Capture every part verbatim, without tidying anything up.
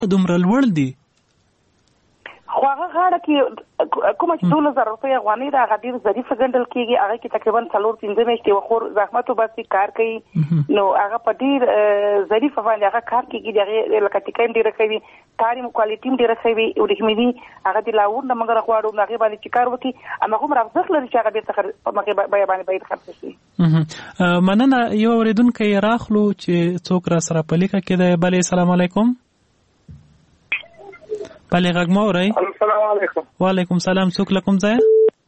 دومره لوړ دي؟ خو هغه غاړه کې کومه چې دولس زره روپۍ افغانۍ ده هغه ډېر ظریفه ګڼل کېږي. هغه کې تقریبا څلور پنځه میاشتې وخور زحمت وباسي کار کوي نو هغه په ډېر ظریفه باندې هغه کار کېږي. د هغې لکه ټیکه هم ډېره ښه وي، کار هم کوالټي هم ډېره ښه وي. وریښمې دي هغه د لاهور نه موږ راغواړو نو هغې باندې چې کار وکړي هماغومره ارزښت لري چې هغه بېرته په هغې بیه باندې باید خرڅ شي. مننه. یو اورېدونکی راخلو چې څوک را سره په لیکه کې دی. بلې السلام علیکم. بلې غږ مه اورئ. السلام علیکم. وعلیکم سلام. څوک له کوم ځایه؟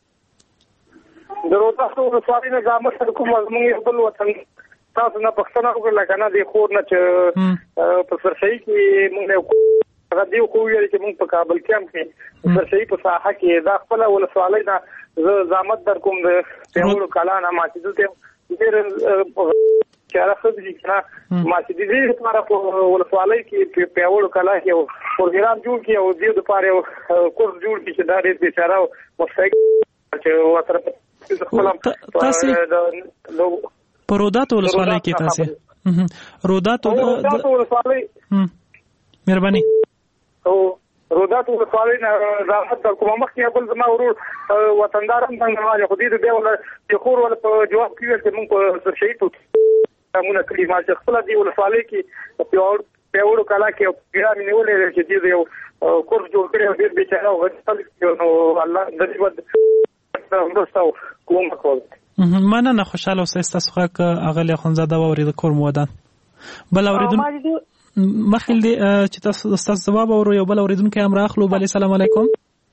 د روداتو ولسوالۍ نه زحمت سره کوم زموږ یو بل وطن تاسو نه پوښتنه وکړله که نه د خور نه چې په سرسایي کې موږ نه هغه دې خو ویل چې موږ په کابل کې هم کې په سرسایي په ساحه کې دا خپله ولسوالۍ نه زه زحمت در کوم د پیاوړو کلا نه ما چې دلته ډېر چاره ښه دي که نه ما چې د دې لپاره په ولسوالۍ کې پیاوړو کلا کې یو پروګرام جوړ کړي او دې دپاره یو کورس جوړ کړي چې دا ډېر بېچاره او مستحق چې ورسره تاسې په روداتو ولسوالۍ کې تاسې روداتو ولسوالۍ مهرباني او روداتو ولسوالۍ نه زحمت در کوم مخکې بل زما ورور وطندار هم څنګه وایي خو دې بیا ولا چې خور ولا په جواب کې ویل چې موږ په شهید مونه کړي ما چې خپله دې ولسوالۍ کې پیاوړ پیاوړو کلا کې یو پیغام نیولې چې دې یو کورس جوړ کړی او ډېر بېچاره او غریب نو الله د دې مرسته کوم کول. مننه. خوشحاله اوسئ. ستاسو غږ اغلې اخندزاده واورېده کور مو ودان. بل اورېدونکی مخکې دی چې تاسو ستاسو ځواب اورو یو بل اورېدونکی هم راخلو. بلې سلام علیکم.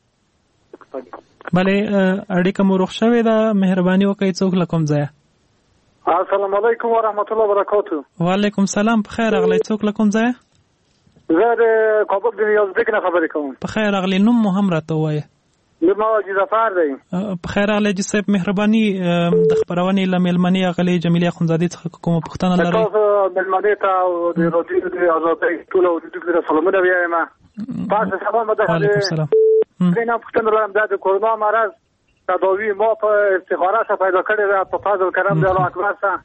بلې اړیکه مو روغ شوې ده. مهرباني وکړئ څوک له کوم ځایه؟ السلام علیکم ورحمت الله وبرکاتو. وعلیکم سلام. په خیر راغلی. څوک له کوم ځایه؟ زه د کابل د نیازبیک نه خبرې کوم. په خیر راغلی. نوم مو هم راته ووایه. نوم مو حاجي ظفر دی. په خیر راغلی حاجي صاحب. مهرباني د خپرونې له مېلمنې اغلې جمیلې اخندزادې څخه کومه پوښتنه لرئ؟ تاسو مېلمنې ته او د راډیو د ازادۍ ټولو اورېدونکو ته سلامونه وایم. تاسو سلام مده. وعلیکم السلام. زه نه پوښتنه لرم د کورونا مرض تداوی ما په استخاره سره پیدا کړې ده په فضل کرم د الله اکبر سره.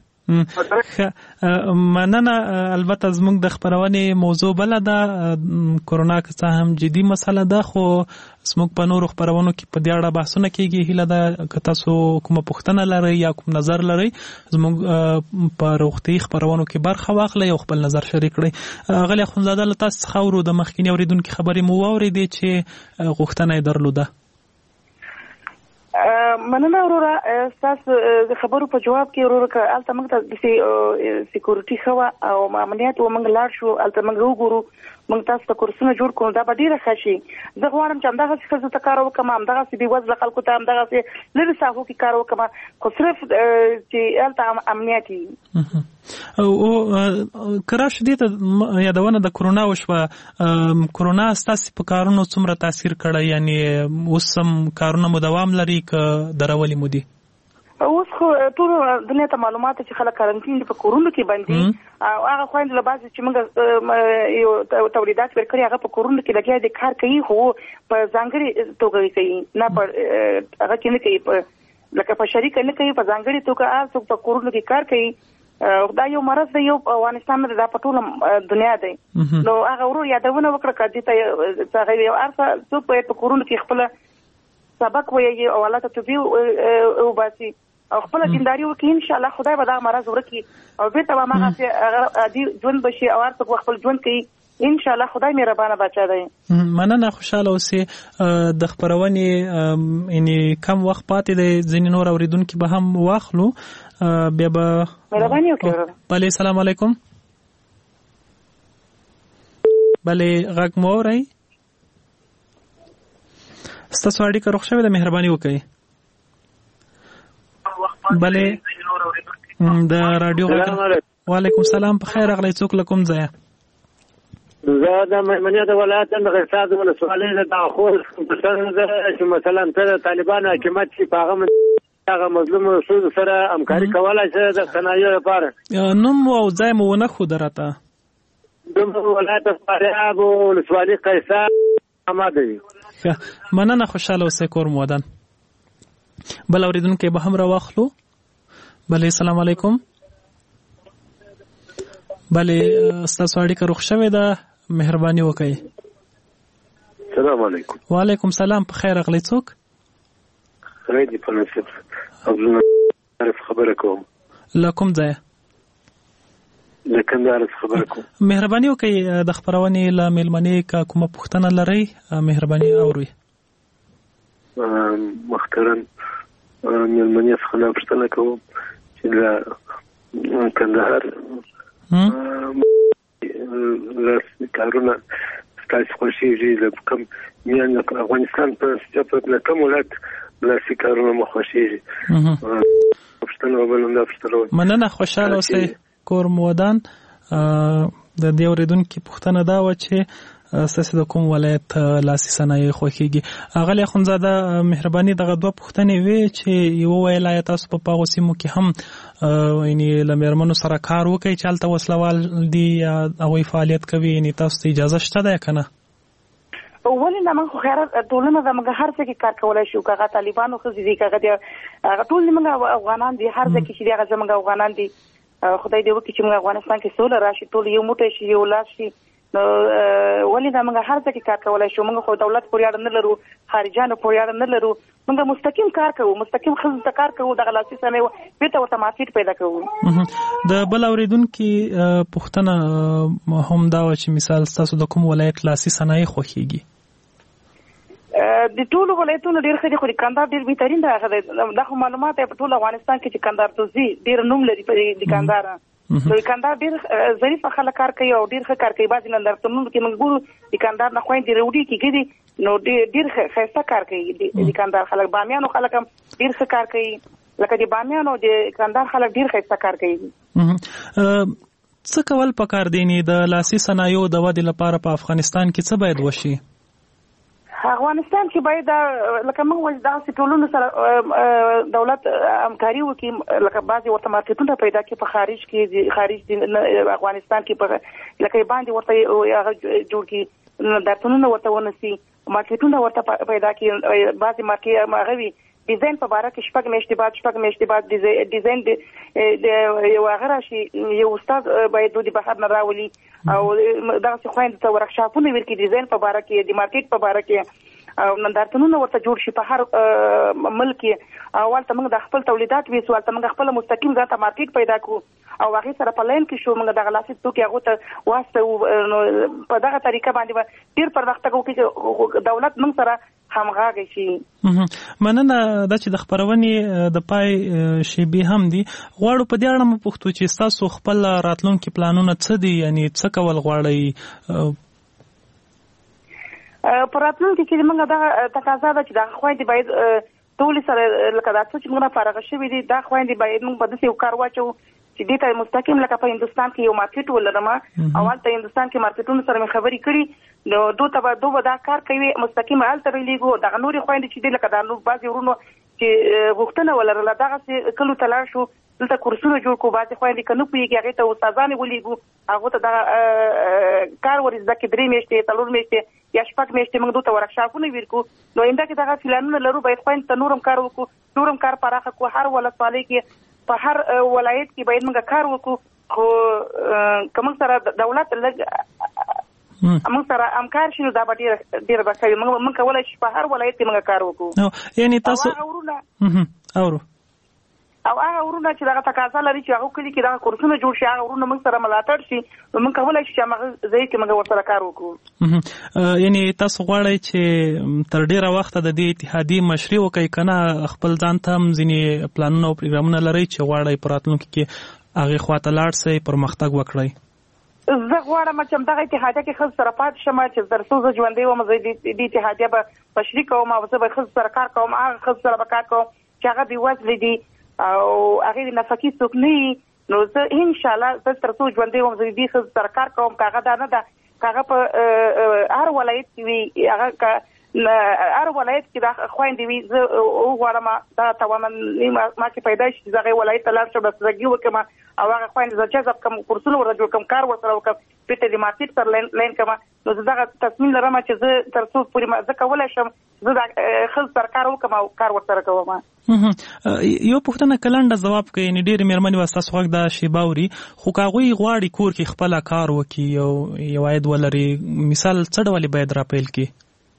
مننه. البته زموږ د خپرونې موضوع بله ده. کورونا که څه هم جدي مسله ده خو زموږ په نورو خپرونو کې په دې اړه بحثونه کېږي. هیله ده که تاسو کومه پوښتنه لرئ یا کوم نظر لرئ زموږ په روغتیایي خپرونو کې برخه واخلئ او خپل نظر شریک کړئ. اغلې اخندزاده له تاسو څخه اورو د مخکیني اورېدونکي خبرې مو واورېدې چې غوښتنه یې درلوده. مننه وروره. ستاسو د خبرو په جواب کې وروره که هلته موږ ته د سیکورټي ښه وه او امنیت و موږ لاړ شو هلته موږ وګورو موږ تاسو ته کورسونه جوړ کړو دا به ډېره ښه شي. زه غواړم چې همدغسې ښځو ته کار وکړم همدغسې بېوزله خلکو ته همدغسې لرې ساحو کې کار وکړم خو صرف چې هلته امنیت وي. او که راشو دې ته یادونه د کرونا وشوه. کرونا ستاسې په کارونو څومره تاثیر کړی؟ یعنې اوس هم کارونه مو دوام لري که درولې مو دي؟ اوس خو ټول دنیا ته معلومات چې خلک کارنټین دي په کورونو کې باندې او هغه خویندې له بعضې چې موږ یو تولیدات ورکړي هغه په کورونو کې لګیا دي کار کوي خو په ځانګړې توګه کوي نه په هغه کې نه کوي لکه په شریکه نه کوي په ځانګړې توګه هر څوک په کورونو کې کار کوي. دا یو مرض دی یو افغانستان نه دا په ټوله دنیا دی نو هغه ورو یادونه وکړه که دې ته هغه یو هر څوک باید په کورونو کې خپله سبق ویږي او الله ته توبې وباسي او خپل دینداري وکړي انشاءالله خدای به دا مرض ورکړي او بیرته به هماغسې عادي ژوند بشي او هر څوک خپل ژوند کوي انشاءالله خدای مهربانه بچا دی. مننه. خوشحاله اوسې. د خپرونې یعنې کم وخت پاتې دی ځینې نور اورېدونکي به هم واخلو بیا به مهرباني وکړئ. بلې سلام علیکم. بلې غږ مو اورئ؟ ستاسو اړیکه روغ شوې ده. مهرباني وکړئ. بلې د راډیو غږ. وعلیکم السلام. په خیر راغلی. څوک له کوم ځایه؟ زه د مېمنې د ولایت د غرساد ولسوالۍ د داخل پوښتنه ده چې مثلا ته د طالبانو حکومت چې په هغه هغه مظلوم رسول سره همکاري کولای شي د صنایعو لپاره. نوم او ځای مو ونه ښوده راته. د ولایت فاریاب ولسوالۍ قیصر احمد وي. مننه. خوشحاله اوسئ. کور مو ودان. بل اورېدونکی به هم راواخلو. بلې سلام علیکم. بلې ستاسو اړیکه روغ شوې ده. مهرباني وکړئ. السلام علیکم. وعلیکم سلام. په خیر راغلی. څوک؟ خیر دی په نصیب. عبدالله خبره کوم. له کوم ځایه؟ د کندهار خبره کوم. مهرباني وکړئ د خبرونې له میلمنې که کومه پوښتنه لرئ مهرباني اورئ. محترم میلمنې څخه دا پوښتنه کوم چې د کندهار لاسي کارونه ستاسو خوښېږي له کوم میان افغانستان په له کوم ولایت لاسي کارونه مو خوښېږي؟ پوښتنه وبلم دا پوښتنه. مننه، خوشحاله اوسئ. کور مو ودان. د دې اورېدونکي پوښتنه دا وه چې ستاسو د کوم ولایت لاسي صنایع خوښېږي. اغلې اخندزاده مهرباني دغه دوه پوښتنې وې چې یوه ویل آیا تاسو په هغو سیمو کې هم یعنې له مېرمنو سره کار وکړئ چې هلته وسله وال دي یا هغوی فعالیت کوي، یعنې تاسو ته اجازه شته ده یا که نه؟ ولې نه، موږ خو خیرات ټولنه ده، موږ هر څه کې کار کولی شو. که هغه طالبانو ښځې دي، که هغه ټول موږ افغانان دي، هر ځای کې چې دي هغه زموږ افغانان دي. خدای دې وکړي چې موږ افغانستان کې سوله راشي، ټول یو موټی شي، یو لاس شي. نو ولې دا موږ هر ځای کې کار کولی شو. موږ خو دولت پورې اړه نه لرو، خارجانو پورې اړه نه لرو. موږ مستقیم کار کوو، مستقیم ښځو ته کار کوو. دغه لاسي صنایع بېرته ورته مارکېټ پیدا کوو. د بل اورېدونکي پوښتنه هم دا وه چې مثال ستاسو د کوم ولایت لاسي صنایع خوښېږي؟ د ټولو ولایتونو ډېر ښه دي، خو د کندهار ډېر بهترین دی. هغه دا خو معلومات دی په ټول افغانستان کې چې کندهار ته ځي ډېر نوم لري په د کندهار. نو د کندهار ډېر ظریفه خلک کار کوي او ډېر ښه کار کوي. بعضې نندارتونونو کې موږ ګورو د کندهار نه خویندې روډي کې ګدي، نو ډېر ښایسته کار کوي د کندهار خلک. بامیانو خلک هم ډېر ښه کار کوي، لکه د بامیانو د کندهار خلک ډېر ښایسته کار کوي. څه کول پکار دی د لاسي صنایعو د ودې لپاره په افغانستان کې څه باید وشي؟ افغانستان کې باید لکه موږ وایو داسې ټولنو سره دولت همکاري وکړي، لکه بعضې ورته مارکېټونه پیدا کړي په خارج کې، خارج افغانستان کې لکه باندې ورته هغه جوړ کړي، نندارتونونه ورته ونیسي، مارکېټونه ورته پیدا کړي. بعضې مارکېټ هغه وي ډیزاین په باره کې شپږ میاشتې بعد شپږ میاشتې بعد ډیزاین د یو هغه راشي، یو استاد باید د بهر نه راولي او دغسې خویندو ته ورکشاپونه ورکړي ډیزاین په باره کې، د مارکېټ په باره کې، او نندارتونونه ورته جوړ شي په هر ملک کې. او هلته موږ د خپل تولیدات ویسو، هلته موږ خپله مستقیم ځان ته مارکېټ پیدا کړو او هغې سره په لاین کې شو. موږ دغه لاسي توکي هغو ته واستوو. نو په دغه طریقه باندې به ډېر پرمختګ وکړي چې دولت موږ سره همغږی شي. مننه. دا چې د خپرونې د پای شیبې هم دي، غواړو په دې اړه مو پوښتو چې ستاسو خپل راتلونکي پلانونه څه دي؟ یعنې څه کول غواړئ؟ په راتلونکي کې موږ دغه تقاضا ده چې دغه خویندې باید ټولې سره لکه دا څه چې موږ نه فارغه شوي دي، دا خویندې باید موږ په داسې یو کار واچوو چې دې ته مستقیم لکه په هندوستان کې یو مارکېټ ولرم او هلته هندوستان کې مارکېټونو سره مې خبرې کړي، نو دو ته به دو به دا کار کوي مستقیم هلته رلیږو. دغه نورې خویندې چې دي لکه دا نور بعضې ورونو چې غوښتنه ولرله دغسې کلو ته لاړ شو، دلته کورسونه جوړ کړو. بعضې خویندې که نه پوهېږي هغې ته استادانې ولیږو، هغو ته دغه کار ور زده کړي، درې میاشتې څلور میاشتې یا شپږ میاشتې موږ دوی ته ورکشاپونه ورکړو. نو آینده کې دغه پلانونه لرو، باید خویندو ته نور هم کار وکړو، نور هم کار پراخه کړو. هر ولسوالۍ کې په هر ولایت کې باید موږ کار وکړو. خو که موږ سره دولت لږ موږ سره همکار شي نو دا به ډېره ډېره به ښه وي. موږ کولی شو په هر ولایت کې موږ کار وکړو. یعنې تاسو اورو او هغه ورونه چې دغه تقاضا لري چې هغه کلي کې دغه کورسونه جوړ شي، هغه ورونه موږ سره ملاتړ شي، نو موږ کولی شو چې هغه ځای کې موږ ورسره کار وکړو. یعنې تاسو غواړئ چې تر ډېره وخته د دې اتحادیې مشري وکړئ، که نه خپل ځان ته هم ځینې پلانونه او پروګرامونه لرئ چې غواړئ په راتلونکي کې هغې خواته لاړ شئ، پرمختګ وکړئ؟ زه غواړم چې همدغه اتحادیه کې ښځو سره پاتې شم، چې تر څو زه ژوندی وم زه دې اتحادیه به مشري کوم او زه به ښځو سره کار کوم، هغه ښځو سره به کار کوم چې هغه بېوزلې دي او هغې د نفقې څوک نه وي. نو زه انشاءالله زه تر څو ژوندی وم زه دې ښځو سره کار کوم. که هغه دا نه ده، که هغه په هر ولایت کې وي، هغه که هر ولایت کې دا خويندې وي زه وغواړم دا توانم ما کې پیدا شي چې هغه ولایت ته لاړ شم بس زګي وکم او هغه خويندې زه جذب کوم کورسونه ور جوړ کوم کار ورسره وکم په ټلیماتیک تر لین کوم نو زه دا تصمیم لرم چې زه تر څو پورې ما زه کولای شم زه دا خپل سرکار وکم او کار ورسره کوم. یو پوښتنه کلنډه جواب کوي نه ډېر مېرمنې واسه سوغ دا شی باوري خو کاغوي غواړي کور کې خپل کار وکي او یو عاید ولري مثال څه ډول باید را پیل کی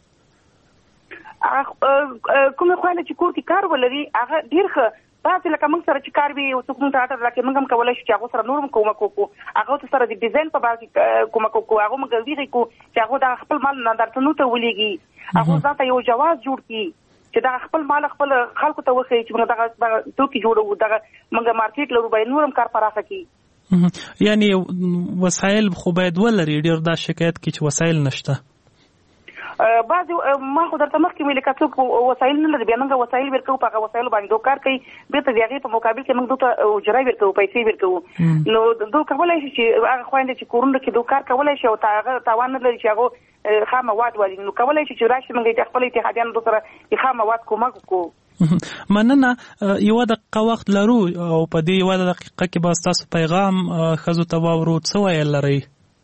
کومه خوانه چې کور کې کار ولري هغه ډیر ښه تاسو لکه موږ سره چې کار وي او څوک موږ ته راځي لکه موږ هم کولای شو چې هغه سره نورم کومه کوو هغه ته سره د ډیزاین په باسي کومه کوو هغه موږ ویری کو چې هغه د خپل مال نه درته نو ته ولېږي هغه ځاته یو جواز جوړ کی چې دا خپل مال خپل خلکو ته وخی چې موږ دغه توکي جوړو دغه موږ مارکیټ لرو به نورم کار پراخه کی یعنی وسایل خو باید ولري ډیر دا شکایت کی چې وسایل نشته بعض ما خو درته مخکې ویل کڅوک وسایل نه لري بیا موږ وسایل ورکو په هغه وسایل باندې دوه کار کوي به ته هغه په مقابل کې موږ دوه اجرای ورکو پیسې ورکو نو دوه کولای شي چې هغه خويندې چې کورونه کې دوه کار کولای شي او هغه تاوان نه لري چې هغه خام مواد ولې نو کولای شي چې راشي موږ خپل اتحادیان دوه سره خام مواد کومک وکړو. مننه یو دقیقه وخت لرو او په دې یو دقیقه کې به تاسو پیغام خزو ته واورو څه ویل لري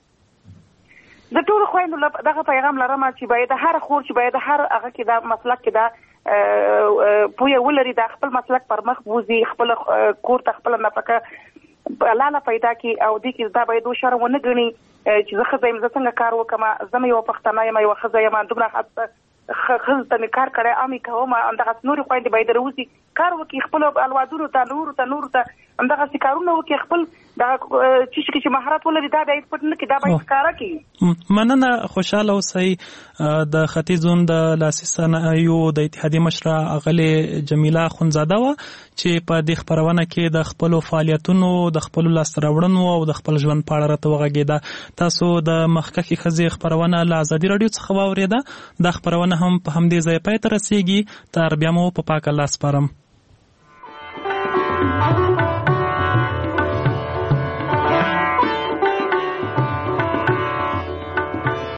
د ټول خويندو دغه پیغام لرم چې باید هر خور چې باید هر هغه کې دا مسلک کې دا پوهه ولري دا خپل مسلک پر مخ وځي خپل کور ته خپل نفقه لاله پیدا کی او د کې دا باید شرم ونه غني چې زه خزایم زه څنګه کار وکم زم یو پښتنه یم یو خزایم دومره حتی خزه ته کار کړی امي کوم اندغه نور خويندې باید روزي کار وکي خپل الوادونو ته نور ته نور ته اندغه سکارونه وکي خپل دا چې چې مهارت ولري دا د پټ نه کې دا باید کار کوي. مننه خوشاله اوسئ د ختیځون د لاسي صنایعو د اتحادیې مشره اغلې جمیله خونزاده وه چې په دې خپرونه کې د خپلو فعالیتونو د خپلو لاسته راوړنو او د خپل ژوند په اړه راته وغږېده. تاسو د مخکښې ښځې خپرونه له ازادي راډیو څخه واورېده. دا خپرونه هم په همدې ځای پای ته رسېږي. تر بیا مو په پاک الله سپارم.